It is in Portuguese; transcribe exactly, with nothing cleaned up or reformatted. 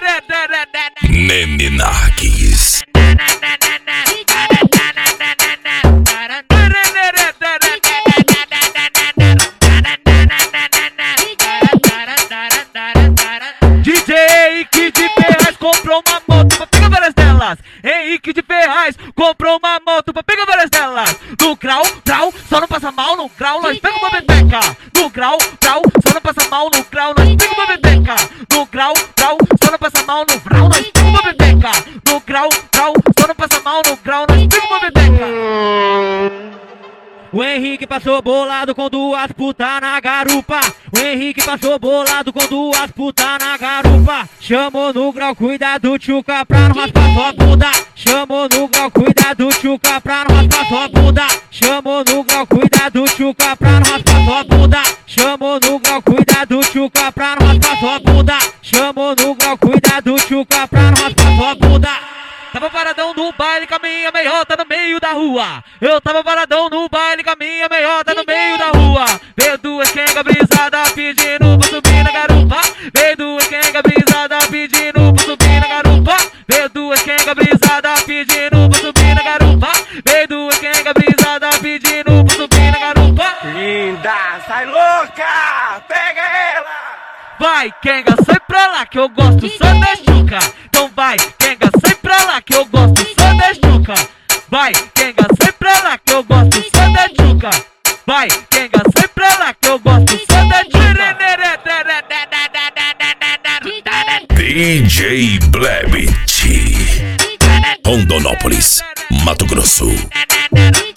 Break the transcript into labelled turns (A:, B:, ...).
A: Nene Narguis.
B: D J Henrique de Ferraz comprou uma moto pra pegar várias delas. Henrique de Ferraz comprou uma moto pra pegar várias delas. No grau, grau, só não passa mal. No grau, nós pega uma bebeca. No grau, grau, só não passa mal. No grau, nós pega uma bebeca. No grau, grau, só não passa mal. No grau, nós pega uma bebeca. No grau, grau, só não passa mal. No grau, nós pega uma bebeca. O Henrique passou bolado com duas putas na garupa. O Henrique passou bolado com duas putas na garupa. Chamou no grau, cuidado, tchuca, pra não raspar sua bunda. Chamou no grau, cuidado, tchuca, pra não raspar sua bunda. Chamou no grau, cuidado, tchuca, pra não raspar sua bunda. Chamou no grau, cuidado, tchuca, pra não raspar sua bunda. Chamou no grau, cuidado, tchuca, pra não raspar sua bunda. Tava paradão no baile com a minha meiota no meio da rua. Eu tava paradão no baile com a minha meiota no meio da rua. Veio duas quenga brisada pedindo pra subir na garupa. Veio duas quenga brisada pedindo pra subir na garupa. Veio duas quenga brisada pedindo pra subir na garupa. Veio duas quenga brisada pedindo pra subir na garupa.
C: Linda, sai louca, pega ela.
B: Vai, quenga, sai pra lá que eu gosto só da chuca. Então vai, quenga, sai pra lá que eu gosto só da chuca. Vai, quenga, sai pra lá que eu gosto só da chuca. Vai, quenga, sai pra lá que eu gosto só da chuca.
A: D J Blebit, Rondonópolis, Mato Grosso.